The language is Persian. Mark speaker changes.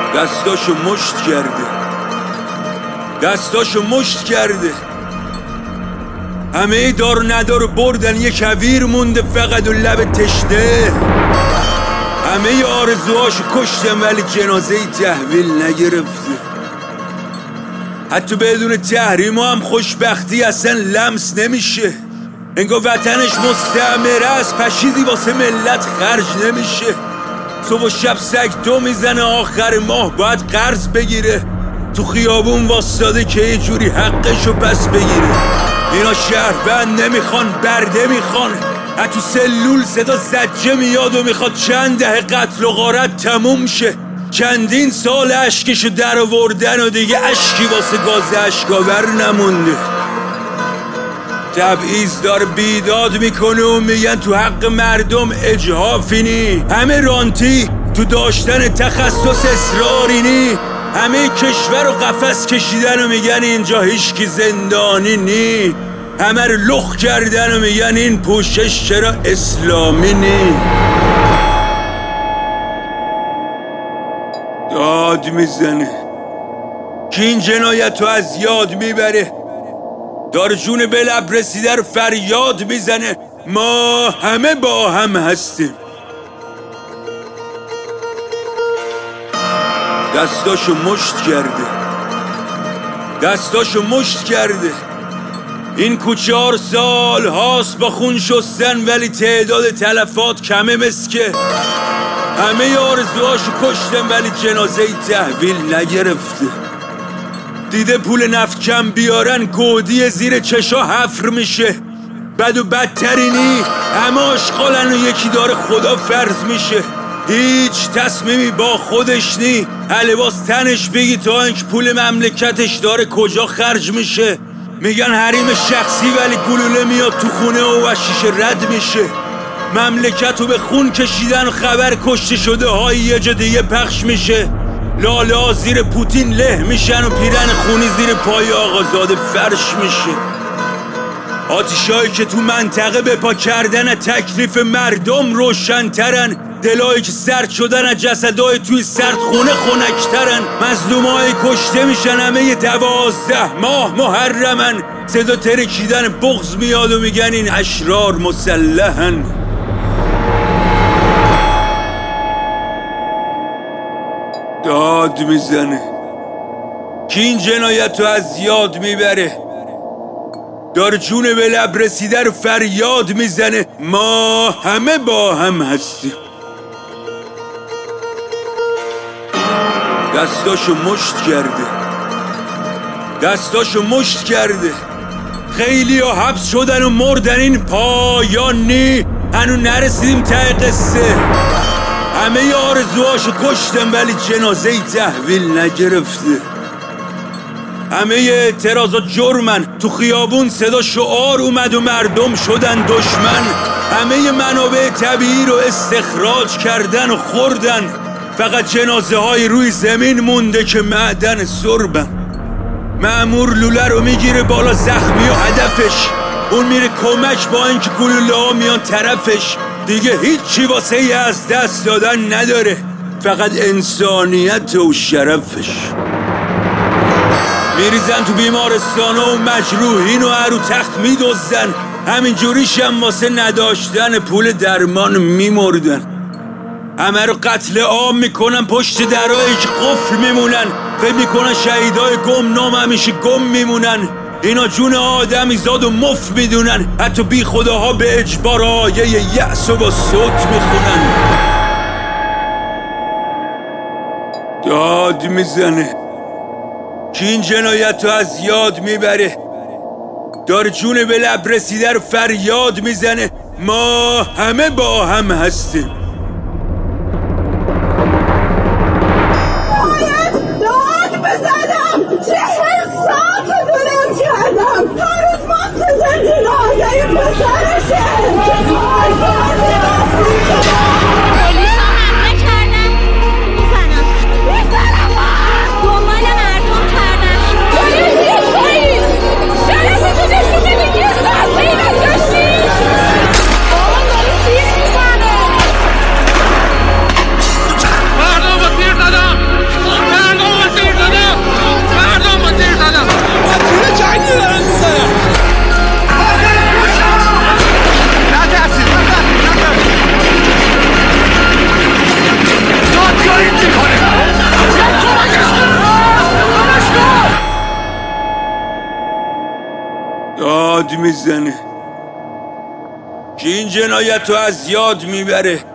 Speaker 1: دستاشو مشت کرده، دستاشو مشت کرده. همه دار ندار بردن، یه کویر مونده فقط و لب تشنه. همه آرزوهاشو کشتن ولی جنازه تحویل نگرفته. حتی بدون تحریم هم خوشبختی اصلا لمس نمیشه. انگار وطنش مستعمره است، پشیزی واسه ملت خرج نمیشه. صبح و شب سگ تو میزنه، آخر ماه باید قرض بگیره. تو خیابون واسطاده که یه جوری حقشو پس بگیره. اینا شهروند نمیخوان، برده میخوان. تو سلول صدا زجه میاد و میخواد چند دهه قتل و غارت تموم شه. چندین سال اشکشو در آوردن و دیگه اشکی واسه گاز اشکاور نمونده. تبعیض داره بیداد میکنه و میگن تو حق مردم اجحافی نی. همه رانتی تو داشتن تخصص اصراری نی. همه کشور و قفس کشیدن و میگن اینجا هیچکی زندانی نی. همه رو لخ کردن و میگن این پوشش چرا اسلامی نی. داد میزنه که این جنایت رو از یاد میبره. دار جون به لب رسیده رو فریاد میزنه. ما همه با هم هستیم. دستاشو مشت کرده، دستاشو مشت کرده. این کوچه 4 سال هاست با خون شستن ولی تعداد تلفات کمه مسکه. همه آرزوهاشو کشتن ولی جنازه تحویل نگرفته. دیده پول نفت کم بیارن، گودی زیر چشا حفر میشه. بد و بدترینی همه آشغالن و یکی داره خدا فرض میشه. هیچ تصمیمی با خودش نی. لباس تنش بگی تا اینکه پول مملکتش داره کجا خرج میشه. میگن حریم شخصی ولی گلوله میاد تو خونه و شیشه رد میشه. مملکت رو به خون کشیدن و خبر کشته شده های یه جا دیگه پخش میشه. لاله ها زیر پوتین له میشن و پیرن خونی زیر پای آقازاده فرش میشه. آتیشایی که تو منطقه به پا کردن تکلیف مردم روشن‌ترن. دلایی که سرد شدن از جسدای توی سردخونه خنک‌ترن. مظلومای کشته میشن همه 12 ماه محرمن. صدا ترکیدن بغض میاد و میگن این اشرار مسلحن. داد میزنه که این جنایت رو از یاد میبره. دار جون به لب رسیده رو فریاد میزنه. ما همه با هم هستیم. دستاشو مشت کرده، دستاشو مشت کرده. خیلی ها حبس شدن و مردن، این پایانی. هنو نرسیدیم ته قصه. همه آرزوهاشو کشتن ولی جنازه تحویل نگرفته. همه اعتراضات جرمن. تو خیابون صدا شعار اومد و مردم شدن دشمن. همه منابع طبیعی رو استخراج کردن و خوردن. فقط جنازه های روی زمین مونده که معدن سربن. مأمور لوله رو میگیره بالا زخمی و هدفش. اون میره کمک با اینکه گلوله ها میان طرفش. دیگه هیچی واسه از دست دادن نداره، فقط انسانیت و شرفش. میریزن تو بیمارستان و مجروحین و رو تخت میدوزن. همین جوریش هم واسه نداشتن پول درمان میمردن. همه رو قتل عام میکنن، پشت درایی که قفل میمونن. فکر میکنن شهیدای گمنام همیشه گم میمونن. اینا جون آدمی زاد و مفت میدونن. حتی بی خداها به اجبار آیه یأس و با صوت میخونن. داد میزنه که این جنایت رو از یاد میبره. دار جون به لب رسیده رو فریاد میزنه. ما همه با هم هستیم.
Speaker 2: بزنم 40 ساعت دونم کردم. هر روز منتظر جنازه پسرشه.
Speaker 3: پلیس ها حمله کردن. میزنم دنبال مردم کردن. پلیس شرفتو نشون بدید. یه ساعت بین داشتید. بابا داری تیر میزنه.
Speaker 1: داد میزنه که این جنایت رو از یاد میبره.